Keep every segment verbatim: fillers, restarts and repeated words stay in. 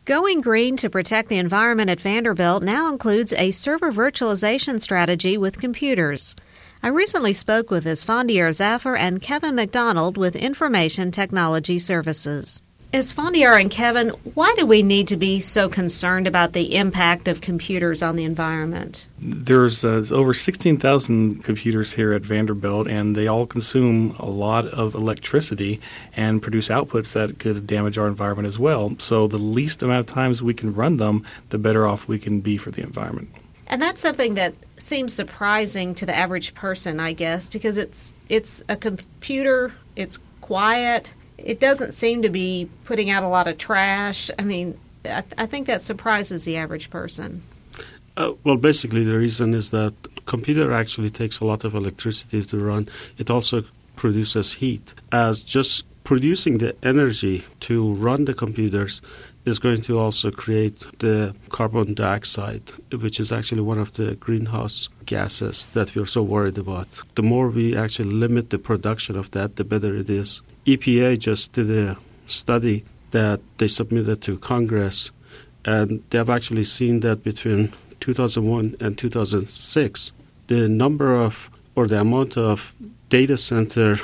Going green to protect the environment at Vanderbilt now includes a server virtualization strategy with computers. I recently spoke with Esfandiar Zafar and Kevin McDonald with Information Technology Services. Esfandiar and Kevin, why do we need to be so concerned about the impact of computers on the environment? There's uh, over sixteen thousand computers here at Vanderbilt, and they all consume a lot of electricity and produce outputs that could damage our environment as well. So the least amount of times we can run them, the better off we can be for the environment. And that's something that seems surprising to the average person, I guess, because it's it's a computer, it's quiet. It doesn't seem to be putting out a lot of trash. I mean, I, th- I think that surprises the average person. Uh, well, basically the reason is that computer actually takes a lot of electricity to run. It also produces heat. As just producing the energy to run the computers is going to also create the carbon dioxide, which is actually one of the greenhouse gases that we're so worried about. The more we actually limit the production of that, the better it is. E P A just did a study that they submitted to Congress, and they have actually seen that between two thousand one and two thousand six, the number of or the amount of data center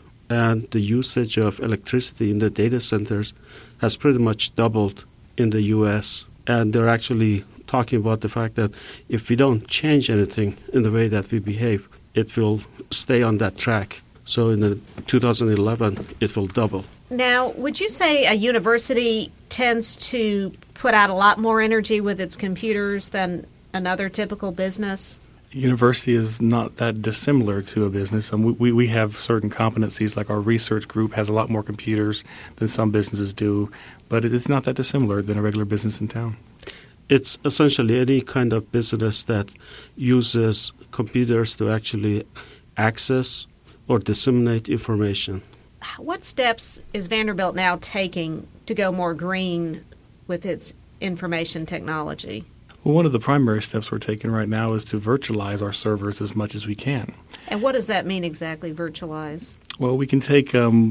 and the usage of electricity in the data centers has pretty much doubled in the U S. And they're actually talking about the fact that if we don't change anything in the way that we behave, it will stay on that track. So in the two thousand eleven, it will double. Now, would you say a university tends to put out a lot more energy with its computers than another typical business? University is not that dissimilar to a business. And we, we have certain competencies, like our research group has a lot more computers than some businesses do, but it's not that dissimilar than a regular business in town. It's essentially any kind of business that uses computers to actually access or disseminate information. What steps is Vanderbilt now taking to go more green with its information technology? Well, one of the primary steps we're taking right now is to virtualize our servers as much as we can. And what does that mean exactly, virtualize? Well, we can take um,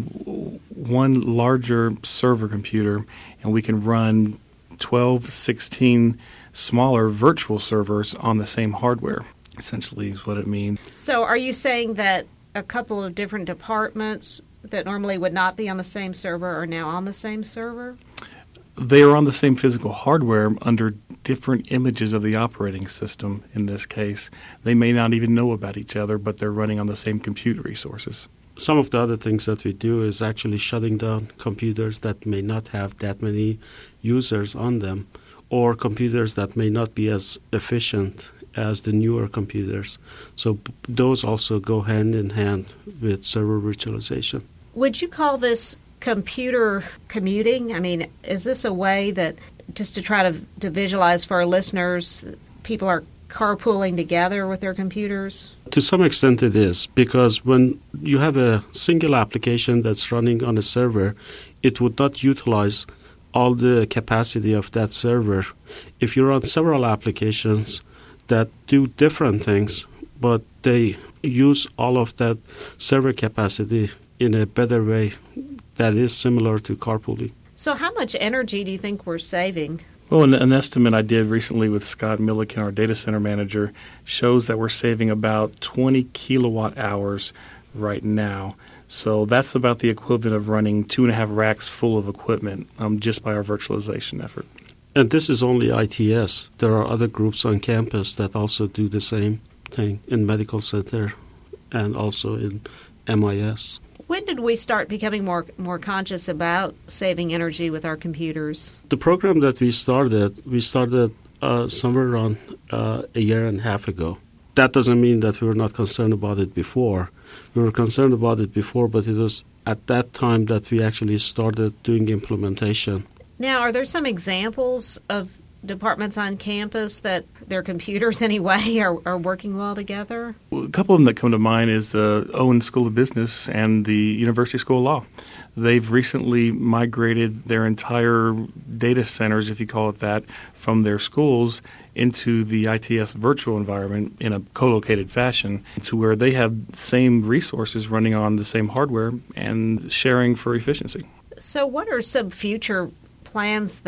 one larger server computer and we can run twelve, sixteen smaller virtual servers on the same hardware, essentially is what it means. So are you saying that a couple of different departments that normally would not be on the same server are now on the same server? They are on the same physical hardware under different images of the operating system in this case. They may not even know about each other, but they're running on the same compute resources. Some of the other things that we do is actually shutting down computers that may not have that many users on them, or computers that may not be as efficient as the newer computers. So b- those also go hand in hand with server virtualization. Would you call this computer commuting? I mean, is this a way that, just to try to, to visualize for our listeners, people are carpooling together with their computers? To some extent it is, because when you have a single application that's running on a server, it would not utilize all the capacity of that server. If you run several applications that do different things, but they use all of that server capacity in a better way that is similar to carpooling. So how much energy do you think we're saving? Well, an, an estimate I did recently with Scott Milliken, our data center manager, shows that we're saving about twenty kilowatt hours right now. So that's about the equivalent of running two and a half racks full of equipment um, just by our virtualization effort. And this is only I T S. There are other groups on campus that also do the same thing in Medical Center and also in M I S. When did we start becoming more more conscious about saving energy with our computers? The program that we started, we started uh, somewhere around uh, a year and a half ago. That doesn't mean that we were not concerned about it before. We were concerned about it before, but it was at that time that we actually started doing implementation. Now, are there some examples of departments on campus that their computers anyway are, are working well together? Well, a couple of them that come to mind is the Owen School of Business and the University School of Law. They've recently migrated their entire data centers, if you call it that, from their schools into the I T S virtual environment in a co-located fashion to where they have the same resources running on the same hardware and sharing for efficiency. So what are some future plans that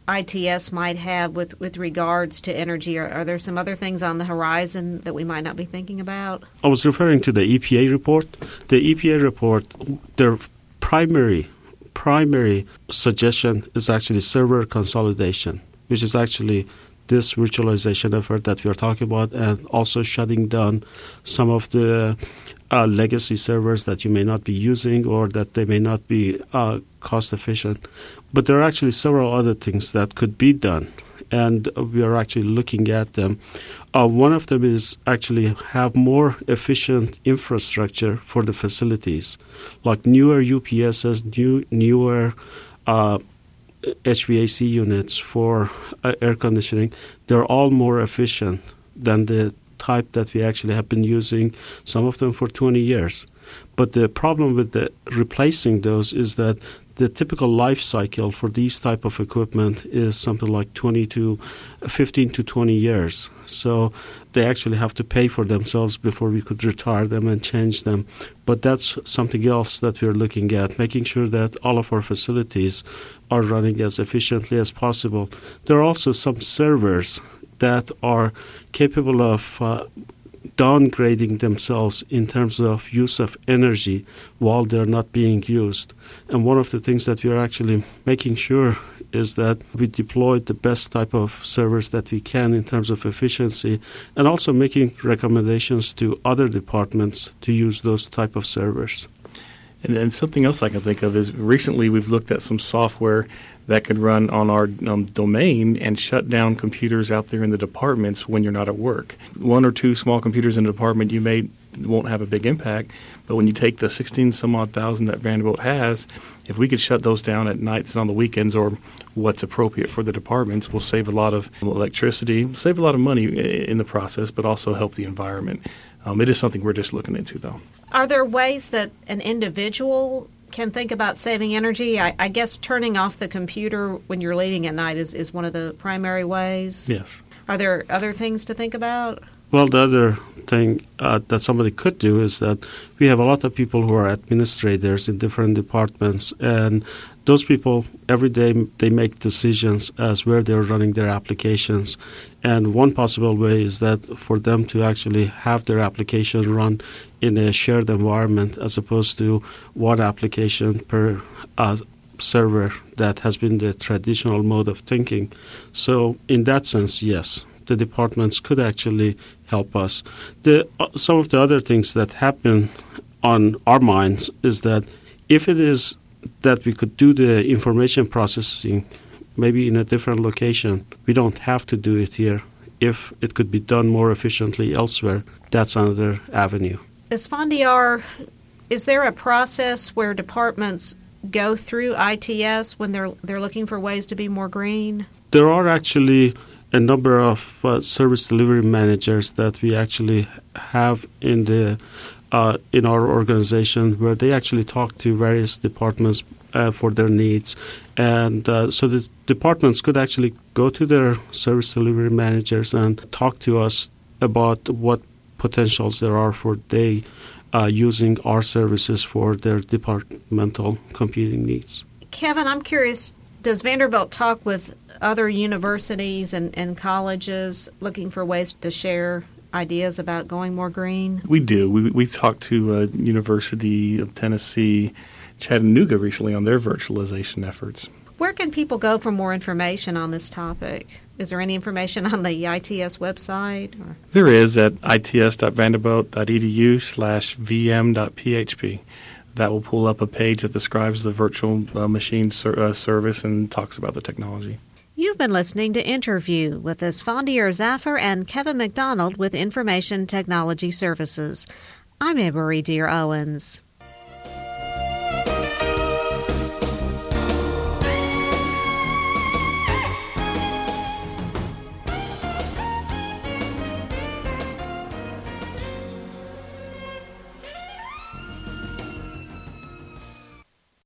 I T S might have with, with regards to energy? Are, are there some other things on the horizon that we might not be thinking about? I was referring to the E P A report. The E P A report, their primary primary suggestion is actually server consolidation, which is actually this virtualization effort that we are talking about, and also shutting down some of the uh, legacy servers that you may not be using or that they may not be uh, cost efficient. But there are actually several other things that could be done, and we are actually looking at them. Uh, one of them is actually have more efficient infrastructure for the facilities, like newer U P Ss, new newer uh, H V A C units for uh, air conditioning. They're all more efficient than the type that we actually have been using, some of them for twenty years. But the problem with the replacing those is that the typical life cycle for these type of equipment is something like twenty to fifteen to twenty years. So they actually have to pay for themselves before we could retire them and change them. But that's something else that we're looking at, making sure that all of our facilities are running as efficiently as possible. There are also some servers that are capable of uh, downgrading themselves in terms of use of energy while they're not being used. And one of the things that we are actually making sure is that we deploy the best type of servers that we can in terms of efficiency, and also making recommendations to other departments to use those type of servers. And, and something else I can think of is recently we've looked at some software that could run on our um, domain and shut down computers out there in the departments when you're not at work. One or two small computers in the department, you may won't have a big impact, but when you take the sixteen some odd thousand that Vanderbilt has, if we could shut those down at nights and on the weekends, or what's appropriate for the departments, we'll save a lot of electricity, save a lot of money in the process, but also help the environment. Um, it is something we're just looking into, though. Are there ways that an individual can think about saving energy? I, I guess turning off the computer when you're leaving at night is, is one of the primary ways. Yes. Are there other things to think about? Well, the other thing uh, that somebody could do is that we have a lot of people who are administrators in different departments, and those people, every day, they make decisions as where they're running their applications. And one possible way is that for them to actually have their application run in a shared environment as opposed to one application per uh, server that has been the traditional mode of thinking. So in that sense, yes, the departments could actually help us. The, uh, some of the other things that happen on our minds is that if it is that we could do the information processing maybe in a different location, we don't have to do it here. If it could be done more efficiently elsewhere, that's another avenue. Esfandiar, is there a process where departments go through I T S when they're they're looking for ways to be more green? There are actually a number of uh, service delivery managers that we actually have in the uh, in our organization, where they actually talk to various departments uh, for their needs. And uh, so the departments could actually go to their service delivery managers and talk to us about what potentials there are for they uh, using our services for their departmental computing needs. Kevin, I'm curious, does Vanderbilt talk with other universities and, and colleges looking for ways to share ideas about going more green? We do. We we talked to uh, University of Tennessee, Chattanooga recently on their virtualization efforts. Where can people go for more information on this topic? Is there any information on the I T S website? Or? There is at its.vanderbilt.edu slash vm.php. That will pull up a page that describes the virtual uh, machine ser- uh, service and talks about the technology. You've been listening to Interview with Esfandiar Zafer and Kevin McDonald with Information Technology Services. I'm Anne-Marie Dear Owens.